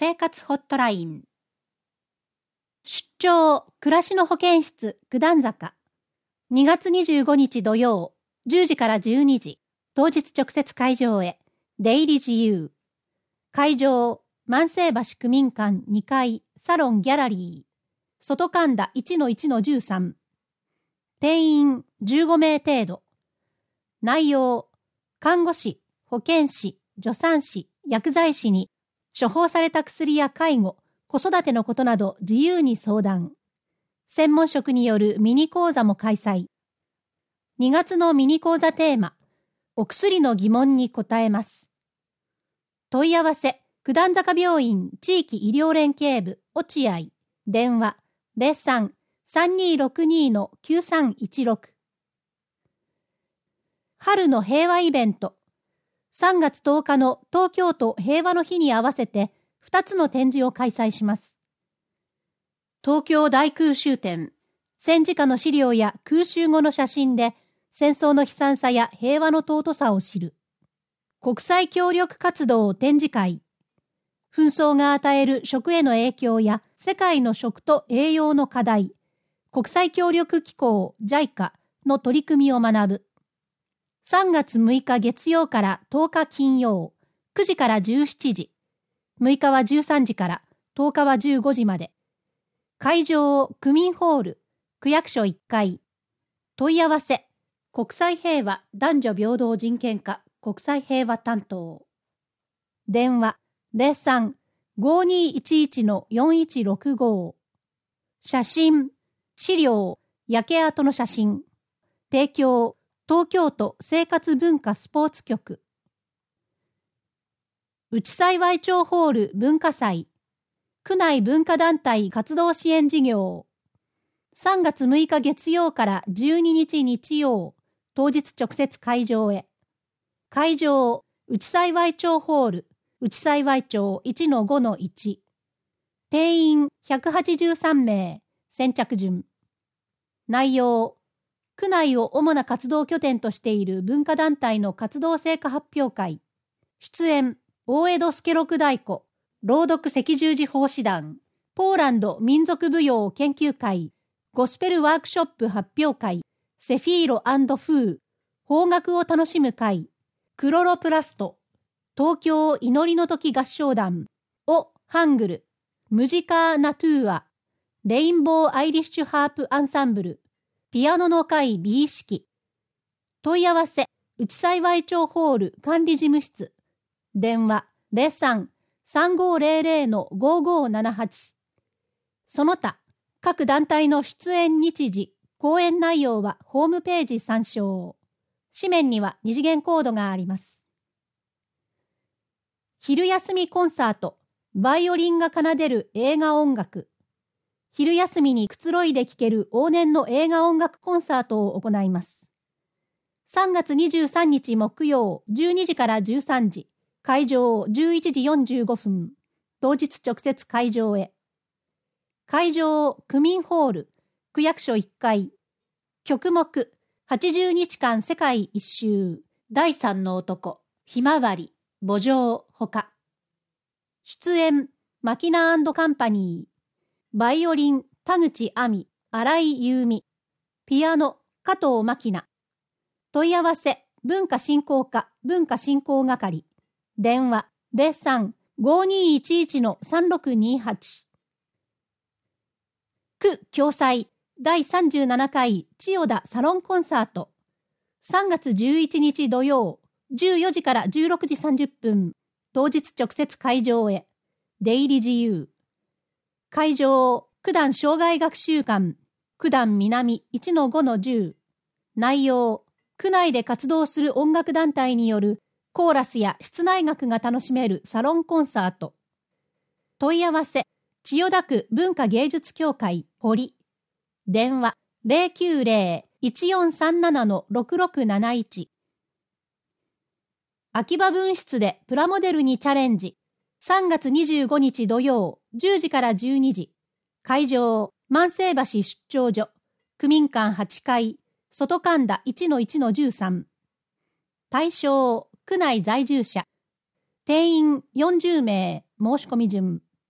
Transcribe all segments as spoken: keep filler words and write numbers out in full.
生活ホットライン。出張暮らしの保健室九段坂。にがつにじゅうごにち土曜、じゅうじからじゅうにじ、当日直接会場へ、出入り自由。会場、万世橋区民館にかい、サロンギャラリー。外神田 いちのいちのじゅうさん。定員じゅうごめい程度。内容、看護師、保健師、助産師、薬剤師に、処方された薬や介護、子育てのことなど自由に相談。専門職によるミニ講座も開催。にがつのミニ講座テーマ、お薬の疑問に答えます。問い合わせ、九段坂病院地域医療連携部落合、電話 ゼロさん さんにーろくにーのきゅうさんいちろく。春の平和イベント。さんがつとおかの東京都平和の日に合わせてふたつの展示を開催します。東京大空襲展。戦時下の資料や空襲後の写真で戦争の悲惨さや平和の尊さを知る。国際協力活動展示会。紛争が与える食への影響や世界の食と栄養の課題、国際協力機構 ジャイカ の取り組みを学ぶ。さんがつむいか月曜からとおか金曜、くじからじゅうしちじ、むいかはじゅうさんじからとおかはじゅうごじまで。会場、区民ホール、区役所いっかい。問い合わせ、国際平和男女平等人権課国際平和担当。電話、ゼロさん ごーにーいちいちのよんいちろくご。写真、資料、焼け跡の写真。提供、東京都生活文化スポーツ局。内幸町ホール文化祭。区内文化団体活動支援事業。さんがつむいか月曜からじゅうににち日曜、当日直接会場へ。会場、内幸町ホール、内幸町 いちのごのいち。定員ひゃくはちじゅうさんめい、先着順。内容、区内を主な活動拠点としている文化団体の活動成果発表会。出演、大江戸助六太鼓、朗読赤十字奉仕団、ポーランド民族舞踊研究会、ゴスペルワークショップ発表会、セフィーロ&フー、邦楽を楽しむ会、クロロプラスト、東京祈りの時合唱団、オ・ハングル、ムジカー・ナトゥーア、レインボー・アイリッシュ・ハープ・アンサンブル、ピアノの会美意識。問い合わせ、内幸町ホール管理事務室。電話 ゼロさん さんごーぜろぜろのごーごーななはち。その他、各団体の出演日時、講演内容はホームページ参照。紙面には二次元コードがあります。昼休みコンサート、バイオリンが奏でる映画音楽。昼休みにくつろいで聴ける往年の映画音楽コンサートを行います。さんがつにじゅうさんにち木曜じゅうにじからじゅうさんじ、会場じゅういちじよんじゅうごふん、当日直接会場へ。会場、区民ホール、区役所いっかい。曲目、はちじゅうにちかん世界一周、だいさんの男、ひまわり、墓場、ほか。出演、マキナ&カンパニー。バイオリン、田口亜美、新井優美。ピアノ、加藤真希奈。問い合わせ、文化振興課、文化振興係。電話、ゼロさん ごーにーいちいちのさんろくにはち。区共催、だいさんじゅうななかい千代田サロンコンサート。さんがつじゅういちにち土曜、じゅうよじからじゅうろくじさんじゅっぷん、当日直接会場へ。出入り自由。会場、九段障害学習館、九段南 いちのごのじゅう。内容、区内で活動する音楽団体によるコーラスや室内楽が楽しめるサロンコンサート。問い合わせ、千代田区文化芸術協会堀。電話 ゼロきゅうゼロ いちよんさんななのろくろくなないち。秋葉分室でプラモデルにチャレンジ。さんがつにじゅうごにち土曜じゅうじからじゅうにじ。会場、万世橋出張所。区民館はちかい。外神田 いちのいちのじゅうさん。対象、区内在住者。定員よんじゅうめい、申し込み順。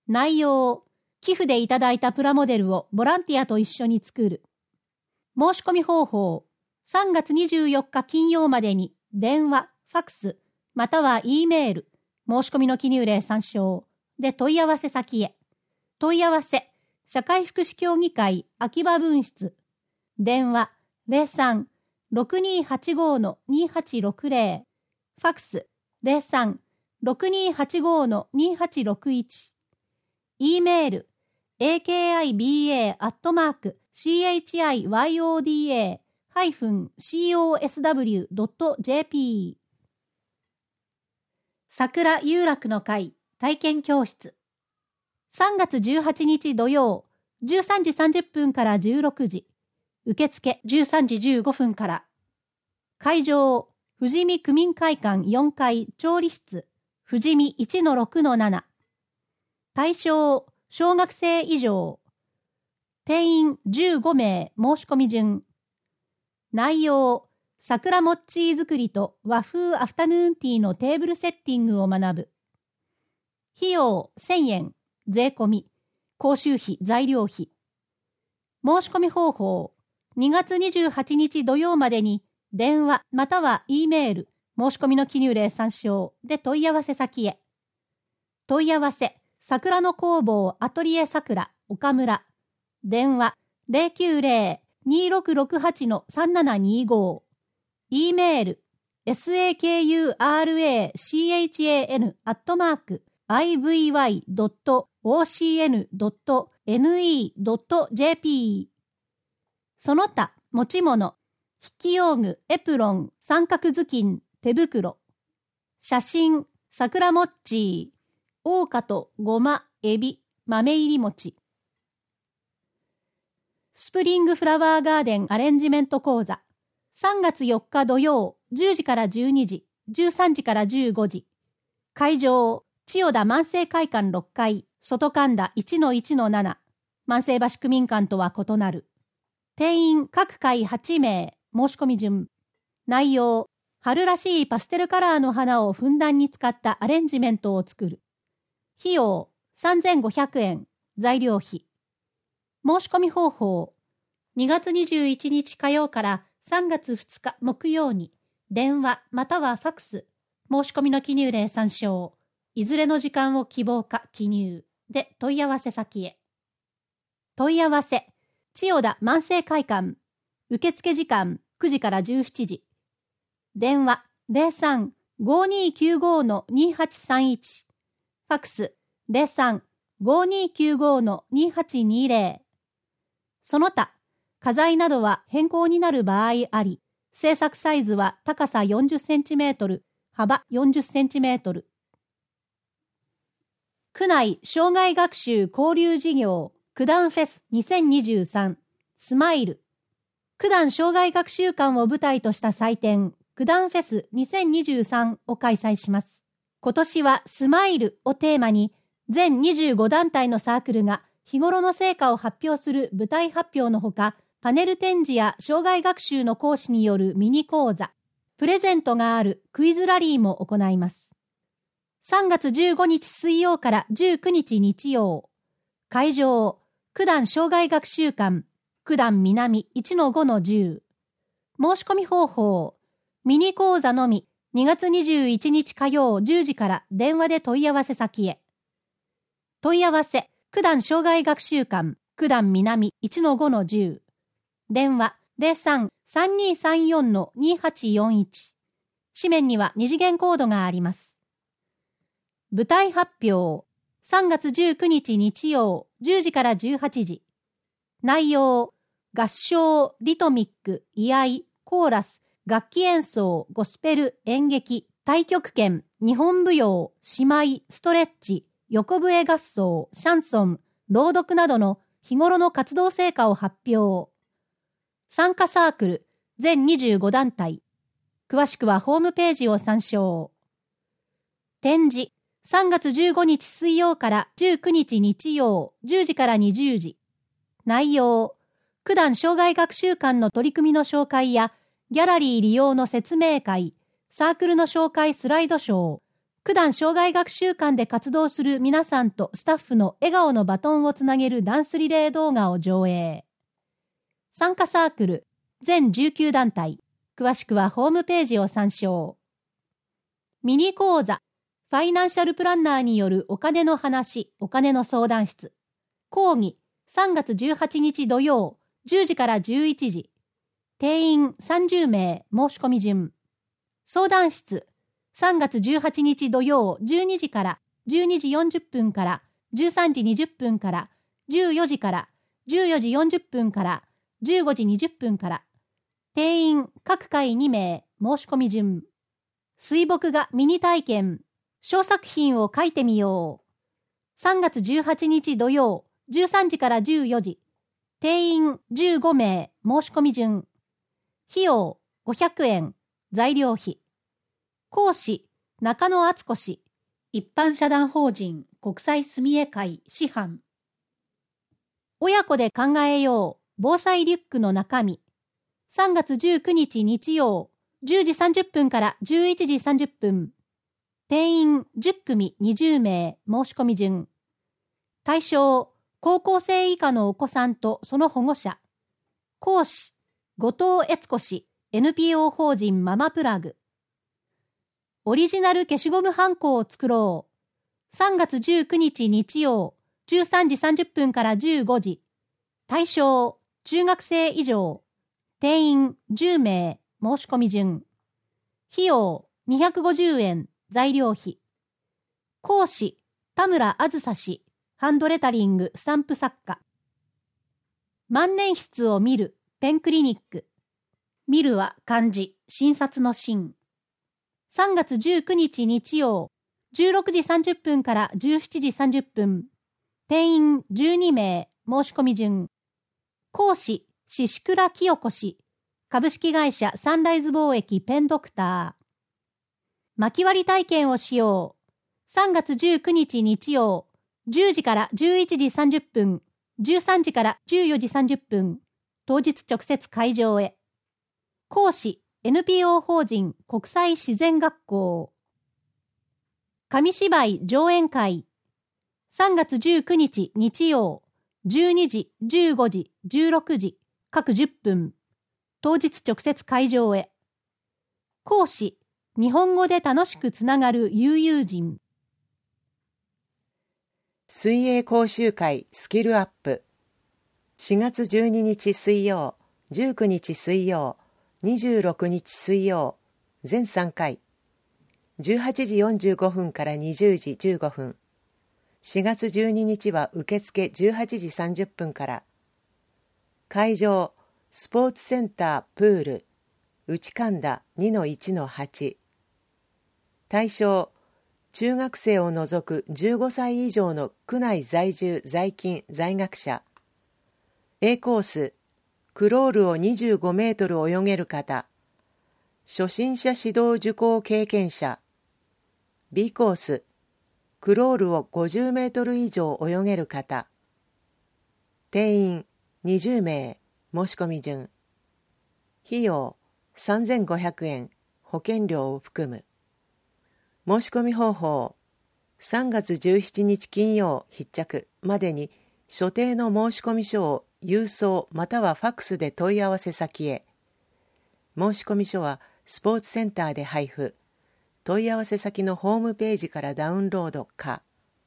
内容、寄付でいただいたプラモデルをボランティアと一緒に作る。申し込み方法、さんがつにじゅうよっか金曜までに電話、ファクス、または E メール、申し込みの記入例参照で問い合わせ先へ。問い合わせ、社会福祉協議会秋葉分室。電話 ゼロさん ろくにーはちご にーはちろくゼロ。ファクス ゼロさん ろくにーはちご にーはちろくいち。E メール エーケーアイビーエー アットマーク シーエイチアイワイオーディーエー ハイフン シーオーエスダブリュー ドット ジェーピー。桜有楽の会体験教室。さんがつじゅうはちにち土曜、じゅうさんじさんじゅっぷんからじゅうろくじ。受付じゅうさんじじゅうごふんから。会場、富士見区民会館よんかい調理室、富士見 いちのろくのなな。対象、小学生以上。定員じゅうごめい申し込み順。内容、桜モッチー作りと和風アフタヌーンティーのテーブルセッティングを学ぶ。費用せんえん、税込み、講習費、材料費。申し込み方法、にがつにじゅうはちにち土曜までに電話または E メール、申し込みの記入例参照で問い合わせ先へ。問い合わせ、桜の工房アトリエ桜岡村。電話 ゼロきゅうゼロ にーろくろくはち さんななにご。E メール サクラチャン アットマーク アイブイワイ ドット オーシーエヌ ドット エヌイー ドット ジェーピー。その他持ち物、筆記用具、エプロン、三角頭巾、手袋。写真、桜もっちー、大花とごま、エビ、豆入り餅。スプリングフラワーガーデンアレンジメント講座。さんがつよっか土曜、じゅうじからじゅうにじ、じゅうさんじからじゅうごじ。会場、千代田万世会館ろっかい、外神田 いちのいちのなな。万世橋区民館とは異なる。定員各回はちめい、申し込み順。内容、春らしいパステルカラーの花をふんだんに使ったアレンジメントを作る。費用さんぜんごひゃくえん、材料費。申し込み方法、にがつにじゅういちにち火曜からさんがつふつか木曜に、電話またはファクス、申し込みの記入例参照、いずれの時間を希望か記入で問い合わせ先へ。問い合わせ、千代田万世会館、受付時間くじからじゅうしちじ。電話 ゼロさん ごにーきゅうご にーはちさんいち。ファクス ゼロさん ごにーきゅうご にーはちにゼロ。その他、画材などは変更になる場合あり、制作サイズは高さよんじゅっセンチメートル、幅よんじゅっセンチメートル。区内障害学習交流事業九段フェスにせんにじゅうさんスマイル。九段障害学習館を舞台とした祭典九段フェスにせんにじゅうさんを開催します。今年はスマイルをテーマに全にじゅうごだんたいのサークルが日頃の成果を発表する舞台発表のほか、パネル展示や障害学習の講師によるミニ講座、プレゼントがあるクイズラリーも行います。さんがつじゅうごにち水曜からじゅうくにち日曜。会場、九段障害学習館、九段南 いちのごのじゅう。申し込み方法、ミニ講座のみ、にがつにじゅういちにち火曜じゅうじから電話で問い合わせ先へ。問い合わせ、九段障害学習館、九段南 いちのごのじゅう。電話 ゼロさん さんにーさんよん にーはちよんいち。紙面には二次元コードがあります。舞台発表、さんがつじゅうくにち日曜じゅうじからじゅうはちじ。内容、合唱、リトミック、居合、コーラス、楽器演奏、ゴスペル、演劇、太極拳、日本舞踊、姉妹、ストレッチ、横笛合奏、シャンソン、朗読などの日頃の活動成果を発表。参加サークル、全にじゅうごだんたい。詳しくはホームページを参照。展示、さんがつじゅうごにち水曜からじゅうくにち日曜じゅうじからにじゅうじ。内容、九段障害学習館の取り組みの紹介や、ギャラリー利用の説明会、サークルの紹介スライドショー、 九段障害学習館で活動する皆さんとスタッフの笑顔のバトンをつなげるダンスリレー動画を上映。参加サークル、全じゅうきゅう団体。詳しくはホームページを参照。ミニ講座、ファイナンシャルプランナーによるお金の話、お金の相談室。講義、さんがつじゅうはちにち土曜、じゅうじからじゅういちじ。定員さんじゅうめい、申し込み順。相談室、さんがつじゅうはちにち土曜じゅうにじからじゅうにじよんじゅっぷんからじゅうさんじにじゅっぷんからじゅうよじからじゅうよじよんじゅっぷんからじゅうごじにじゅっぷんから。定員各回にめい、申し込み順。水墨画ミニ体験、小作品を書いてみよう。さんがつじゅうはちにち土曜じゅうさんじからじゅうよじ。定員じゅうごめい、申し込み順。費用ごひゃくえん、材料費。講師、中野敦子氏。一般社団法人国際住江会師範。親子で考えよう、防災リュックの中身。さんがつじゅうくにち日曜、じゅうじさんじゅっぷんからじゅういちじさんじゅっぷん。定員じゅっくみにじゅうめい、申し込み順。対象、高校生以下のお子さんとその保護者。講師、後藤悦子氏、エヌピーオー 法人ママプラグ。オリジナル消しゴムハンコを作ろう。さんがつじゅうくにち日曜、じゅうさんじさんじゅっぷんからじゅうごじ。対象、中学生以上。定員じゅうめい、申し込み順。費用にひゃくごじゅうえん、材料費。講師、田村あずさ氏、ハンドレタリングスタンプ作家。万年筆を見る、ペンクリニック。見るは漢字、診察の診。さんがつじゅうくにち日曜、じゅうろくじさんじゅっぷんからじゅうしちじさんじゅっぷん。定員じゅうにめい、申し込み順。講師、宍倉清子氏、株式会社サンライズ貿易ペンドクター。巻き割り体験をしよう。さんがつじゅうくにち日曜、じゅうじからじゅういちじさんじゅっぷん、じゅうさんじからじゅうよじさんじゅっぷん。当日直接会場へ。講師、エヌピーオー 法人国際自然学校。紙芝居上演会。さんがつじゅうくにち日曜、じゅうにじ、じゅうごじ、じゅうろくじ、各じゅっぷん。当日直接会場へ。講師、日本語で楽しくつながる悠々人。 水泳講習会スキルアップ。しがつじゅうににち水曜、じゅうくにち水曜、にじゅうろくにち水曜、全さんかい。じゅうはちじよんじゅうごふんからにじゅうじじゅうごふん。しがつじゅうににちは受付じゅうはちじさんじゅっぷんから。会場、スポーツセンタープール、内神田 にのいちのはち。対象、中学生を除くじゅうごさい以上の区内在住在勤在学者。A コース、クロールをにじゅうごメートル泳げる方。初心者指導受講経験者。B コース、クロールをごじゅうメートル以上泳げる方。定員にじゅうめい、申し込み順。費用さんぜんごひゃくえん、保険料を含む。申し込み方法、さんがつじゅうしちにち金曜必着までに所定の申込書を郵送またはファックスで問い合わせ先へ。申込書はスポーツセンターで配布。問い合わせ先のホームページからダウンロードか。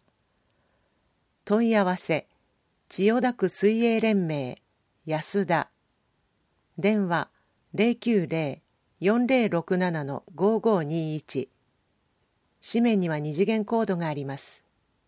問い合わせ、千代田区水泳連盟、安田。電話 ゼロきゅうゼロ よんゼロろくなな ごごにいち。紙面には二次元コードがあります。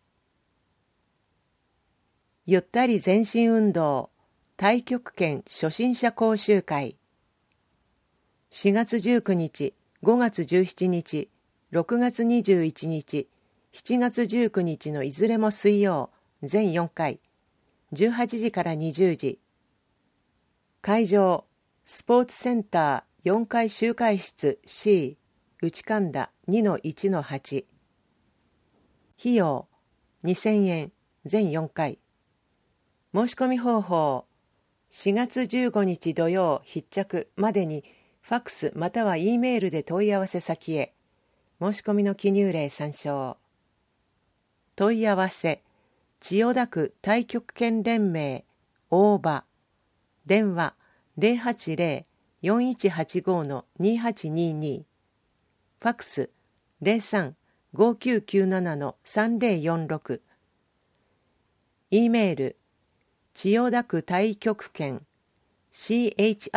ゆったり全身運動、太極拳初心者講習会。しがつじゅうくにち、ごがつじゅうしちにち、ろくがつにじゅういちにち、しちがつじゅうくにちのいずれも水曜、全よんかい、じゅうはちじからにじゅうじ。会場、スポーツセンターよんかい集会室 C、内神田 にのいちのはち。費用にせんえん、全よんかい。申し込み方法、しがつじゅうごにち土曜必着までにファックスまたは E メールで問い合わせ先へ。 申し込みの記入例参照。問い合わせ、千代田区太極拳連盟大場、電話 ゼロはちゼロ よんいちはちご にはちにに、ファックス ゼロさん ごきゅうきゅうなな さんゼロよんろく、E メール、千代田区太極拳 チヨダク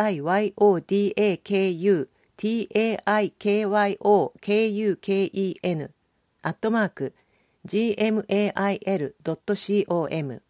タイキョクケン アットマーク ジーエムエーアイエルドットコム。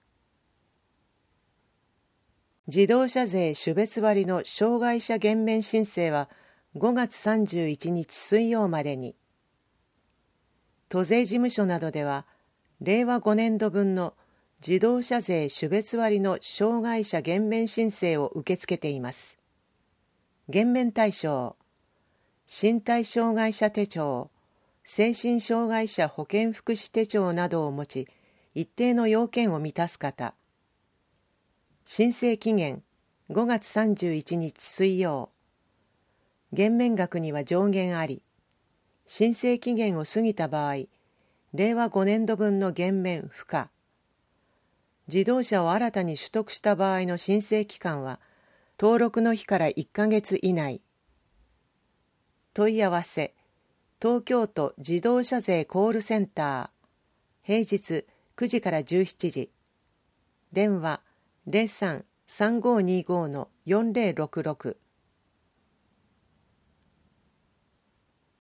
自動車税種別割の障害者減免申請はごがつさんじゅういちにち水曜までに。都税事務所などではれいわごねんどぶんの自動車税種別割の障害者減免申請を受け付けています。減免対象、身体障害者手帳、精神障害者保健福祉手帳などを持ち、一定の要件を満たす方。申請期限ごがつさんじゅういちにち水曜。減免額には上限あり、申請期限を過ぎた場合、れいわごねんどぶんの減免不可。自動車を新たに取得した場合の申請期間は、登録の日からいっかげつ以内。問い合わせ、東京都自動車税コールセンター、平日くじからじゅうしちじ、電話 ゼロさん さんごにご よんゼロろくろく